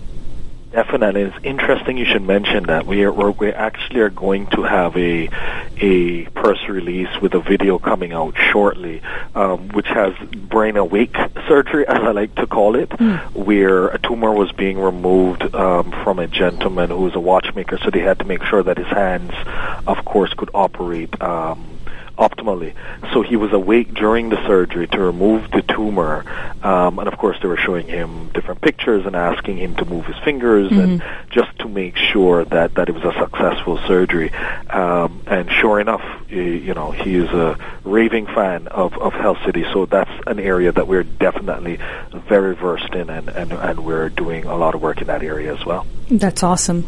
Definitely. It's interesting you should mention that. We actually are going to have a a press release with a video coming out shortly, which has brain awake surgery, as I like to call it, where a tumor was being removed from a gentleman who was a watchmaker, so they had to make sure that his hands, of course, could operate optimally. So he was awake during the surgery to remove the tumor, and of course they were showing him different pictures and asking him to move his fingers and just to make sure that it was a successful surgery. And sure enough, he is a raving fan of Health City, so that's an area that we're definitely very versed in, and we're doing a lot of work in that area as well. That's awesome.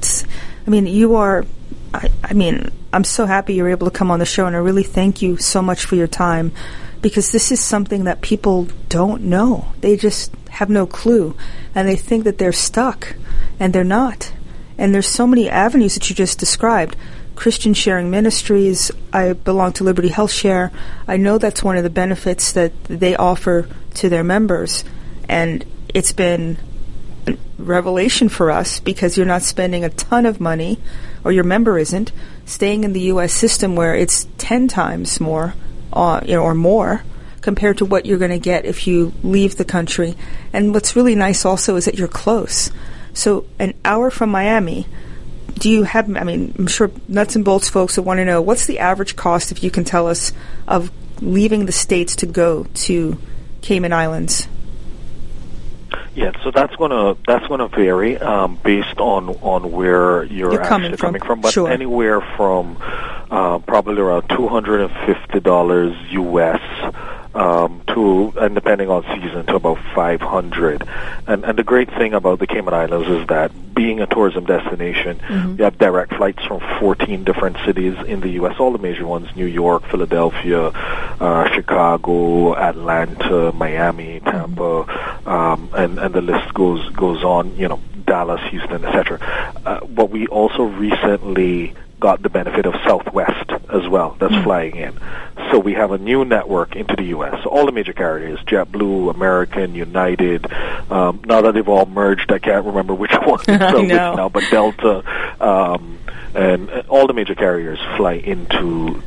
I'm so happy you're able to come on the show, and I really thank you so much for your time, because this is something that people don't know. They just have no clue, and they think that they're stuck, and they're not. And there's so many avenues that you just described. Christian Sharing Ministries, I belong to Liberty Health Share. I know that's one of the benefits that they offer to their members, and it's been a revelation for us, because you're not spending a ton of money, or your member isn't, staying in the U.S. system where it's 10 times more, or more, compared to what you're going to get if you leave the country. And what's really nice also is that you're close. So an hour from Miami, do you have, I'm sure nuts and bolts folks will want to know, what's the average cost, if you can tell us, of leaving the States to go to Cayman Islands? Yeah, so that's gonna vary based on where you're actually coming from, but sure, anywhere from probably around $250 US to, and depending on season, to about $500. And the great thing about the Cayman Islands is that, being a tourism destination, you have direct flights from 14 different cities in the U.S., all the major ones: New York, Philadelphia, Chicago, Atlanta, Miami, Tampa, and the list goes on, Dallas, Houston, etc. But we also recently got the benefit of Southwest as well, that's flying in. So we have a new network into the U.S. So all the major carriers, JetBlue, American, United, now that they've all merged, I can't remember which one now, but Delta, and all the major carriers fly into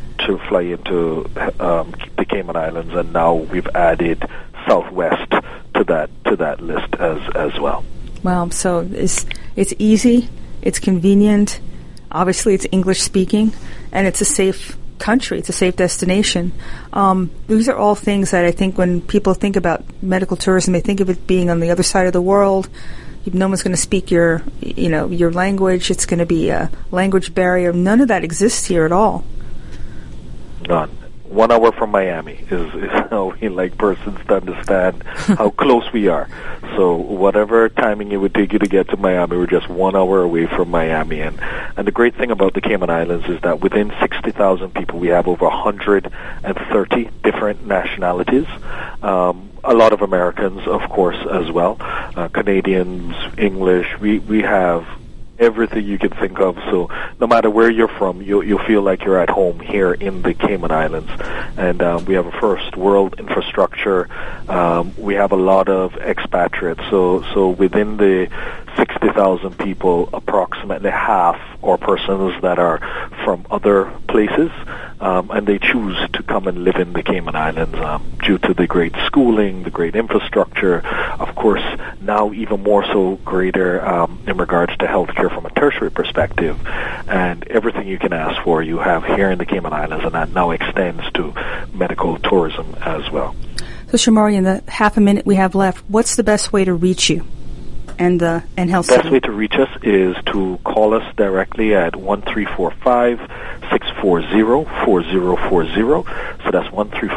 the Cayman Islands, and now we've added Southwest to that list as well. Wow, so it's easy, it's convenient. Obviously, it's English-speaking, and it's a safe country. It's a safe destination. These are all things that I think when people think about medical tourism, they think of it being on the other side of the world. No one's going to speak your language. It's going to be a language barrier. None of that exists here at all. None. 1 hour from Miami is how we like persons to understand how close we are. So whatever timing it would take you to get to Miami, we're just 1 hour away from Miami. And the great thing about the Cayman Islands is that within 60,000 people, we have over 130 different nationalities. A lot of Americans, of course, as well. Canadians, English. We have everything you can think of. So no matter where you're from, you'll feel like you're at home here in the Cayman Islands. And we have a first world infrastructure. We have a lot of expatriates. So within the 60,000 people, approximately half are persons that are from other places, and they choose to come and live in the Cayman Islands due to the great schooling, the great infrastructure, of course, now even more so greater in regards to healthcare from a tertiary perspective, and everything you can ask for you have here in the Cayman Islands, and that now extends to medical tourism as well. So Shamari, in the half a minute we have left, what's the best way to reach you and Health City? The best way to reach us is to call us directly at 1345-640-4040. So that's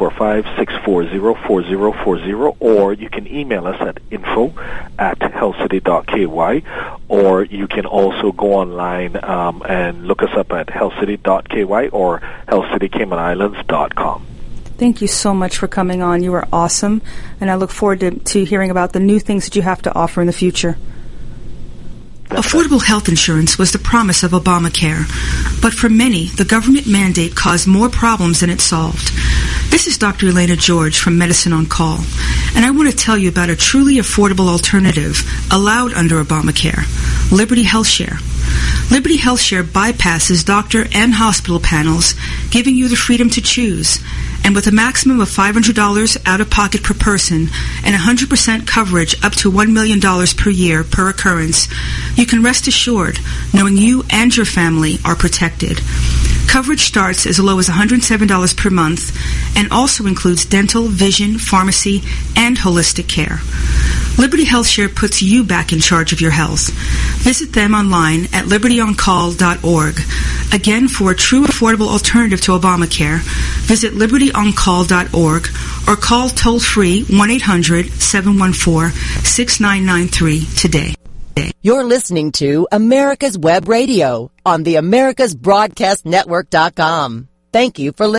1345-640-4040, or you can email us at info@healthcity.ky, or you can also go online and look us up at healthcity.ky or healthcitycaymanislands.com. Thank you so much for coming on. You are awesome, and I look forward to hearing about the new things that you have to offer in the future. Affordable health insurance was the promise of Obamacare, but for many, the government mandate caused more problems than it solved. This is Dr. Elena George from Medicine on Call, and I want to tell you about a truly affordable alternative allowed under Obamacare, Liberty Health Share. Liberty HealthShare bypasses doctor and hospital panels, giving you the freedom to choose. And with a maximum of $500 out of pocket per person and 100% coverage up to $1 million per year per occurrence, you can rest assured knowing you and your family are protected. Coverage starts as low as $107 per month and also includes dental, vision, pharmacy, and holistic care. Liberty HealthShare puts you back in charge of your health. Visit them online at libertyoncall.org. Again, for a true affordable alternative to Obamacare, visit libertyoncall.org or call toll-free 1-800-714-6993 today. You're listening to America's Web Radio on the AmericasBroadcastNetwork.com. Thank you for listening.